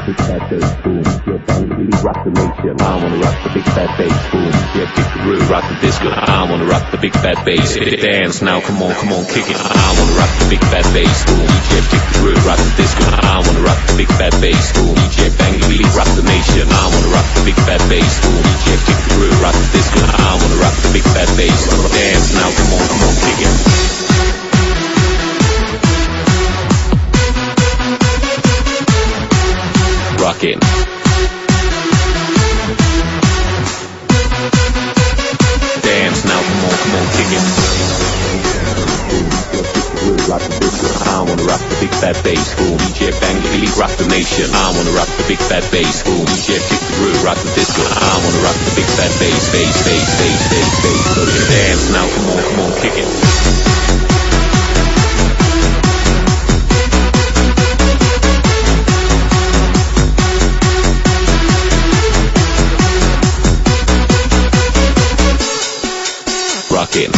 big fat bass, boom. Yeah, bang, really rock the nation. I wanna rock the big fat bass, boom. Yeah, kick the groove, rock the disco. I wanna rock the big fat bass. Dance now, come on, kick it. I wanna rock the big fat bass, boom. Yeah, kick the groove, rock the disco. I wanna rock the big fat bass, boom. Yeah, bang, really rock the nation. I wanna rock the big fat bass, boom. Yeah, kick the groove, rock the disco. I wanna rock the big fat bass. Dance now, come on, kick it. Rockin'. Dance now, come on, kick it. Rock the disco. I wanna rock the big fat bass, boom. DJ bang, really rock the nation. I wanna rock the big fat bass, boom. DJ kick the groove, rock the disco. I wanna rock the big fat bass, bass. So dance now, come on, kick it. Rockin'.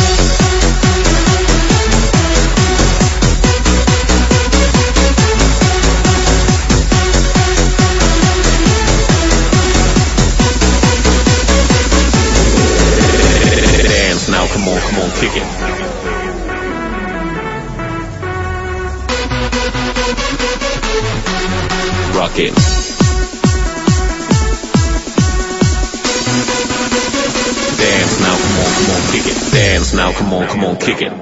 Dance now, come on, kick it. Rockin'. Dance now, come on, kick it. Dance now, come on, kick it.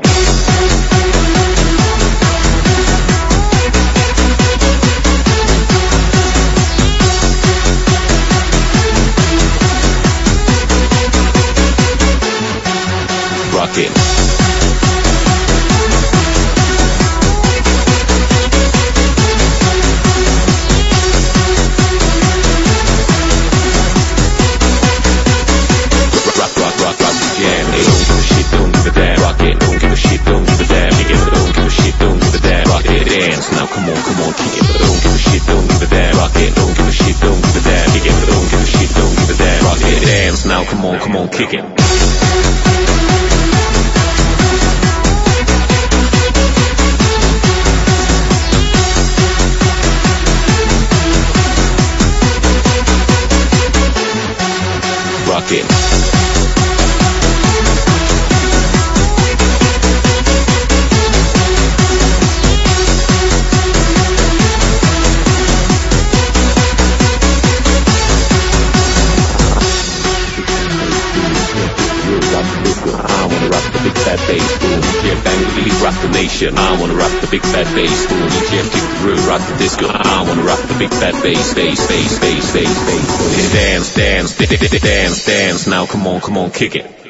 Rockin'. Now come on, kick it. Don't give a shit, don't give a damn. Rock it. Don't give a shit, don't give a damn. Kick it. Don't give a shit, don't give a damn. Rock it. Dance now, come on, kick it. Rock it. Bass, boom, DJ bang, really rock the nation. I wanna rock the big fat bass, boom, DJ kick the groove, rock the disco. I wanna rock the big fat bass. Dance now, come on, kick it.